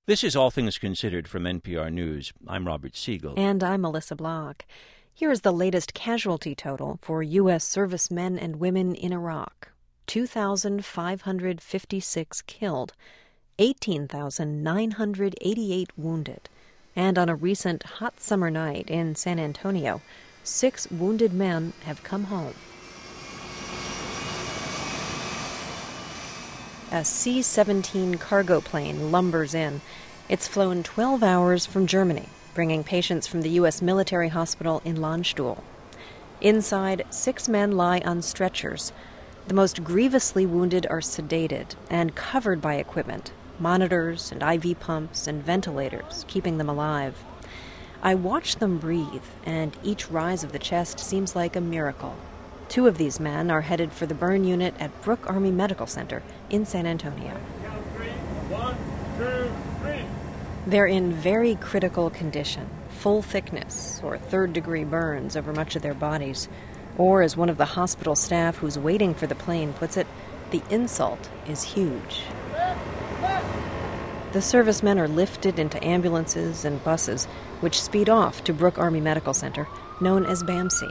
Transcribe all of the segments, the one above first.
This is All Things Considered from NPR News. I'm Robert Siegel. And I'm Melissa Block. Here is the latest casualty total for U.S. servicemen and women in Iraq. 2,556 killed, 18,988 wounded. And on a recent hot summer night in San Antonio, 6 wounded men have come home. A C-17 cargo plane lumbers in. It's flown 12 hours from Germany, bringing patients from the U.S. military hospital in Landstuhl. Inside, 6 men lie on stretchers. The most grievously wounded are sedated and covered by equipment, monitors and IV pumps and ventilators, keeping them alive. I watch them breathe, and each rise of the chest seems like a miracle. 2 of these men are headed for the burn unit at Brooke Army Medical Center in San Antonio. 1, 2, 3. They're in very critical condition, full thickness or third-degree burns over much of their bodies. Or, as one of the hospital staff who's waiting for the plane puts it, the insult is huge. The servicemen are lifted into ambulances and buses, which speed off to Brooke Army Medical Center, known as BAMC.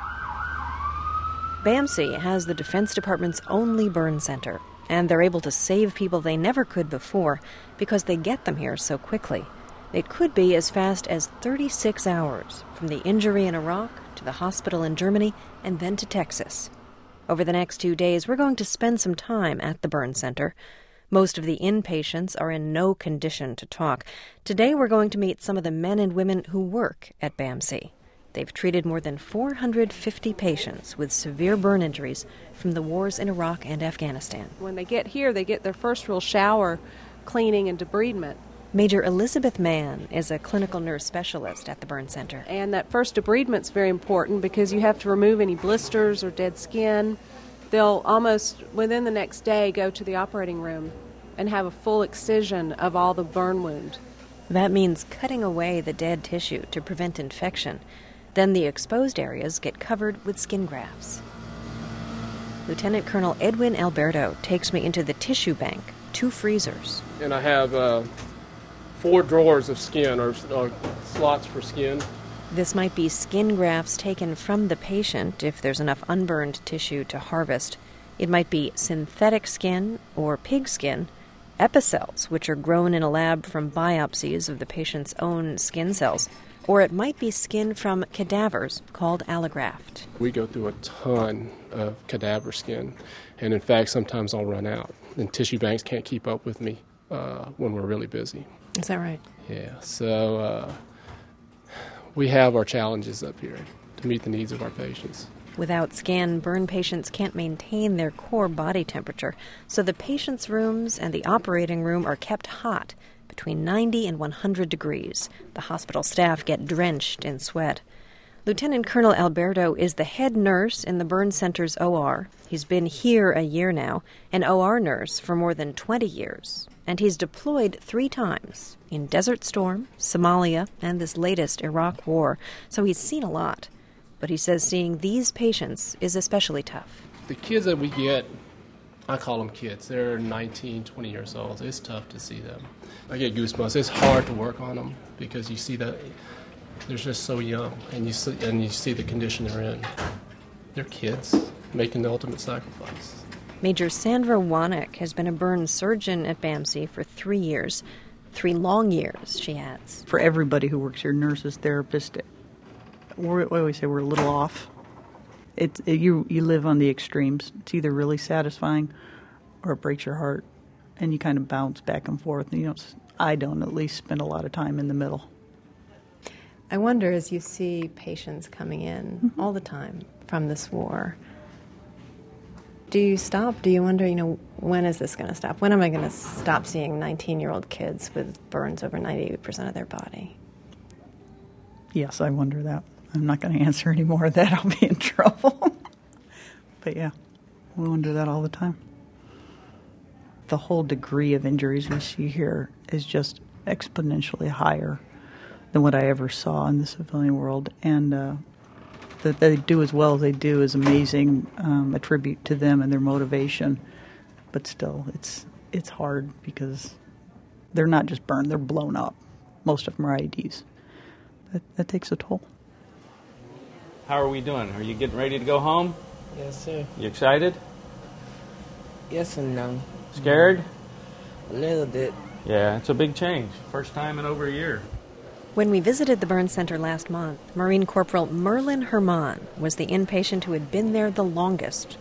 BAMC has the Defense Department's only burn center, and they're able to save people they never could before because they get them here so quickly. It could be as fast as 36 hours from the injury in Iraq to the hospital in Germany and then to Texas. Over the next 2 days, we're going to spend some time at the burn center. Most of the inpatients are in no condition to talk. Today, we're going to meet some of the men and women who work at BAMC. They've treated more than 450 patients with severe burn injuries from the wars in Iraq and Afghanistan. When they get here, they get their first real shower, cleaning and debridement. Major Elizabeth Mann is a clinical nurse specialist at the burn center. And that first debridement's very important because you have to remove any blisters or dead skin. They'll almost, within the next day, go to the operating room and have a full excision of all the burn wound. That means cutting away the dead tissue to prevent infection. Then the exposed areas get covered with skin grafts. Lieutenant Colonel Edwin Alberto takes me into the tissue bank, 2 freezers. And I have 4 drawers of skin, or slots for skin. This might be skin grafts taken from the patient if there's enough unburned tissue to harvest. It might be synthetic skin or pig skin, epicells, which are grown in a lab from biopsies of the patient's own skin cells. Or it might be skin from cadavers called allograft. We go through a ton of cadaver skin, and in fact, sometimes I'll run out. And tissue banks can't keep up with me when we're really busy. Is that right? Yeah, so we have our challenges up here to meet the needs of our patients. Without skin, burn patients can't maintain their core body temperature, so the patient's rooms and the operating room are kept hot, between 90 and 100 degrees. The hospital staff get drenched in sweat. Lieutenant Colonel Alberto is the head nurse in the burn center's OR. He's been here a year now, an OR nurse for more than 20 years. And he's deployed 3 times, in Desert Storm, Somalia, and this latest Iraq war. So he's seen a lot. But he says seeing these patients is especially tough. The kids that we get, I call them kids. They're 19, 20 years old. It's tough to see them. I get goosebumps. It's hard to work on them because you see that they're just so young, and you see the condition they're in. They're kids making the ultimate sacrifice. Major Sandra Wanek has been a burn surgeon at BAMC for 3 years. 3 long years, she adds. For everybody who works here, nurses, therapists, we always say we're a little off. You live on the extremes. It's either really satisfying or it breaks your heart, and you kind of bounce back and forth. I don't at least spend a lot of time in the middle. I wonder, as you see patients coming in all the time from this war, do you stop? Do you wonder, when is this going to stop? When am I going to stop seeing 19-year-old kids with burns over 98% of their body? Yes, I wonder that. I'm not going to answer any more of that. I'll be in trouble. But yeah, we wonder that all the time. The whole degree of injuries we see here is just exponentially higher than what I ever saw in the civilian world. And that they do as well as they do is amazing, a tribute to them and their motivation. But still, it's hard because They're not just burned, they're blown up. Most of them are IEDs. That takes a toll. How are we doing? Are you getting ready to go home? Yes, sir. You excited? Yes and no. Scared? A little bit. Yeah, it's a big change. First time in over a year. When we visited the burn center last month, Marine Corporal Merlin Herman was the inpatient who had been there the longest,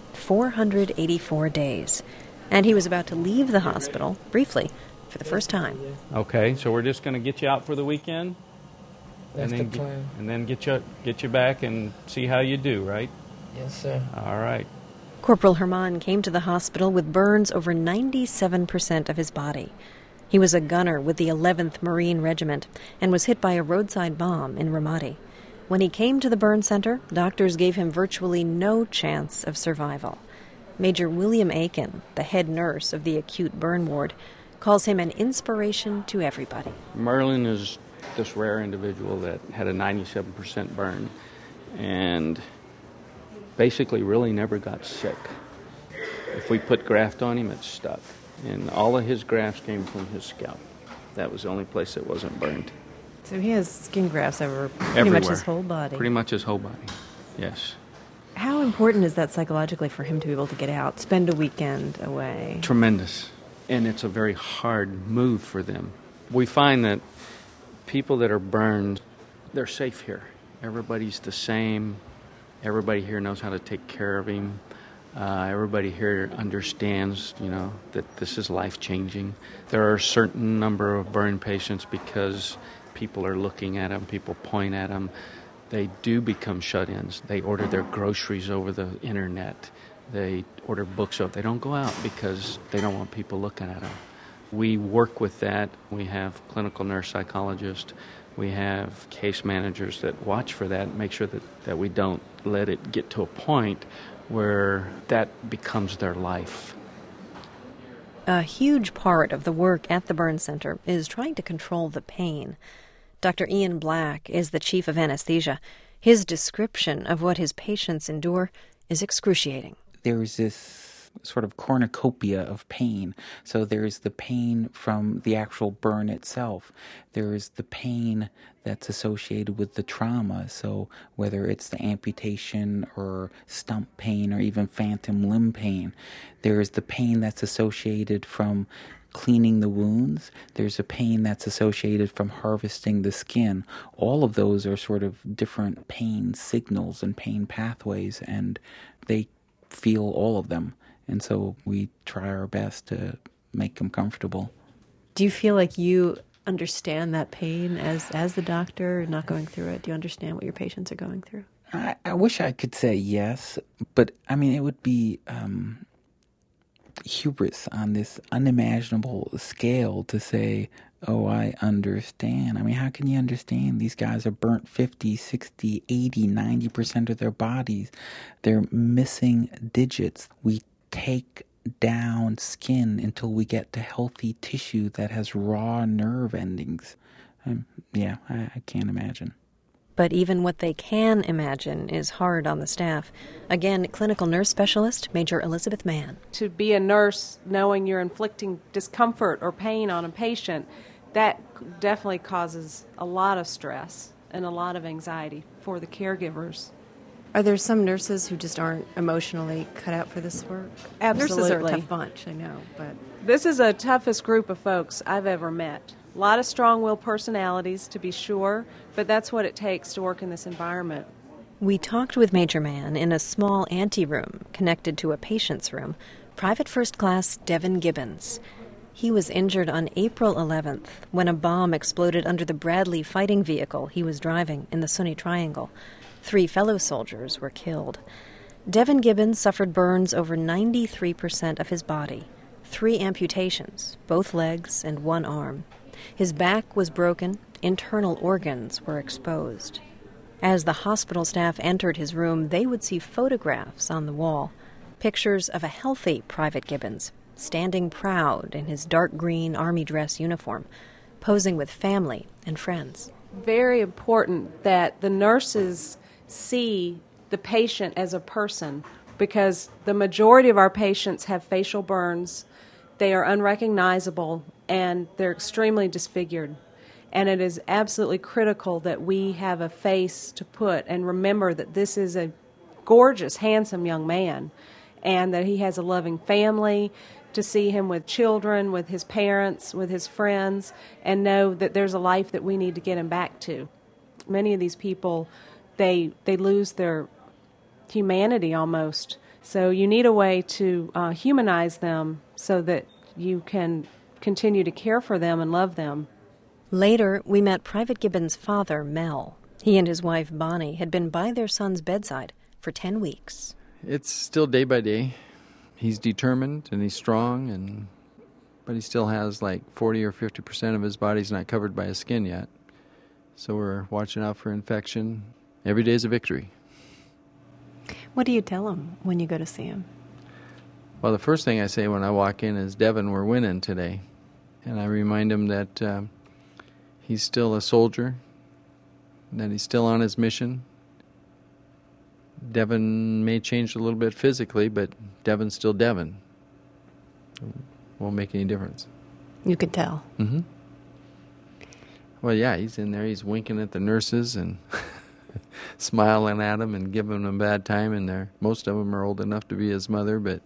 484 days. And he was about to leave the hospital, briefly, for the first time. Okay, so we're just going to get you out for the weekend? That's the plan. And then get you back and see how you do, right? Yes, sir. All right. Corporal Herman came to the hospital with burns over 97% of his body. He was a gunner with the 11th Marine Regiment and was hit by a roadside bomb in Ramadi. When he came to the burn center, doctors gave him virtually no chance of survival. Major William Aiken, the head nurse of the acute burn ward, calls him an inspiration to everybody. Merlin is this rare individual that had a 97% burn and basically really never got sick. If we put graft on him, it stuck. And all of his grafts came from his scalp. That was the only place that wasn't burned. So he has skin grafts over pretty Everywhere. much his whole body. Pretty much his whole body, yes. How important is that psychologically for him to be able to get out, spend a weekend away? Tremendous. And it's a very hard move for them. We find that people that are burned, they're safe here. Everybody's the same. Everybody here knows how to take care of him. Everybody here understands, that this is life-changing. There are a certain number of burn patients because people are looking at them, people point at them. They do become shut-ins. They order their groceries over the internet. They order books up. They don't go out because they don't want people looking at them. We work with that. We have clinical nurse psychologists. We have case managers that watch for that and make sure that we don't let it get to a point where that becomes their life. A huge part of the work at the burn center is trying to control the pain. Dr. Ian Black is the chief of anesthesia. His description of what his patients endure is excruciating. There's this sort of cornucopia of pain. So there's the pain from the actual burn itself. There's the pain that's associated with the trauma. So whether it's the amputation or stump pain or even phantom limb pain. There's the pain that's associated from cleaning the wounds. There's a pain that's associated from harvesting the skin. All of those are sort of different pain signals and pain pathways, and they feel all of them. And so we try our best to make them comfortable. Do you feel like you understand that pain as the doctor, not going through it? Do you understand what your patients are going through? I wish I could say yes, but I mean, it would be hubris on this unimaginable scale to say, oh, I understand. I mean, how can you understand? These guys are burnt 50, 60, 80, 90% of their bodies. They're missing digits. We take down skin until we get to healthy tissue that has raw nerve endings. I can't imagine. But even what they can imagine is hard on the staff. Again, clinical nurse specialist Major Elizabeth Mann. To be a nurse knowing you're inflicting discomfort or pain on a patient, that definitely causes a lot of stress and a lot of anxiety for the caregivers. Are there some nurses who just aren't emotionally cut out for this work? Absolutely. Nurses are a tough bunch, I know, but... This is the toughest group of folks I've ever met. A lot of strong-willed personalities, to be sure, but that's what it takes to work in this environment. We talked with Major Mann in a small anteroom connected to a patient's room, Private First Class Devin Gibbons. He was injured on April 11th when a bomb exploded under the Bradley fighting vehicle he was driving in the Sunni Triangle. 3 fellow soldiers were killed. Devin Gibbons suffered burns over 93% of his body, 3 amputations, both legs and 1 arm. His back was broken, internal organs were exposed. As the hospital staff entered his room, they would see photographs on the wall, pictures of a healthy Private Gibbons, standing proud in his dark green army dress uniform, posing with family and friends. Very important that the nurses see the patient as a person, because the majority of our patients have facial burns They are unrecognizable, and they're extremely disfigured. And it is absolutely critical that we have a face to put and remember that this is a gorgeous, handsome young man, and that he has a loving family, to see him with children, with his parents, with his friends, and know that there's a life that we need to get him back to. Many of these people, they lose their humanity almost. So you need a way to humanize them so that you can continue to care for them and love them. Later, we met Private Gibbons' father, Mel. He and his wife, Bonnie, had been by their son's bedside for 10 weeks. It's still day by day. He's determined and he's strong, but he still has like 40 or 50% of his body's not covered by his skin yet. So we're watching out for infection. Every day is a victory. What do you tell him when you go to see him? Well, the first thing I say when I walk in is, Devin, we're winning today. And I remind him that he's still a soldier, that he's still on his mission. Devin may change a little bit physically, but Devin's still Devin. Won't make any difference. You could tell. Mm-hmm. Well, yeah, he's in there. He's winking at the nurses and smiling at them and giving them a bad time. And most of them are old enough to be his mother, but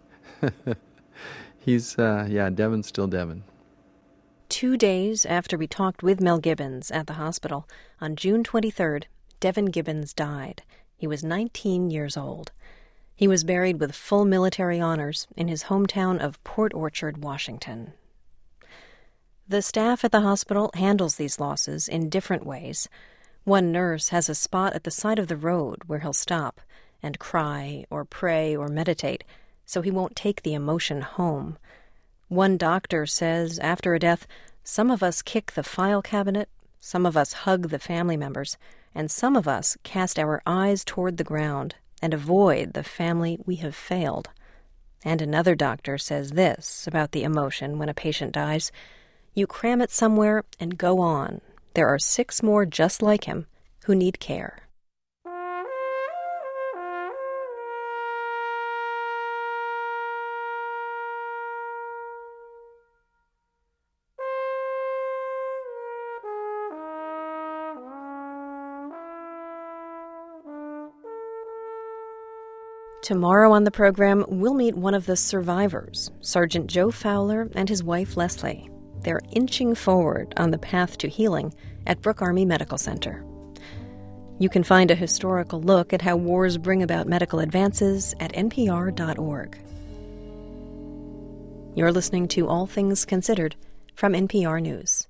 Devin's still Devin. 2 days after we talked with Mel Gibbons at the hospital, on June 23rd, Devin Gibbons died. He was 19 years old. He was buried with full military honors in his hometown of Port Orchard, Washington. The staff at the hospital handles these losses in different ways. One nurse has a spot at the side of the road where he'll stop and cry or pray or meditate so he won't take the emotion home. One doctor says after a death, some of us kick the file cabinet, some of us hug the family members, and some of us cast our eyes toward the ground and avoid the family we have failed. And another doctor says this about the emotion when a patient dies: you cram it somewhere and go on. There are 6 more just like him who need care. Tomorrow on the program, we'll meet one of the survivors, Sergeant Joe Fowler and his wife Leslie. They're inching forward on the path to healing at Brooke Army Medical Center. You can find a historical look at how wars bring about medical advances at npr.org. You're listening to All Things Considered from NPR News.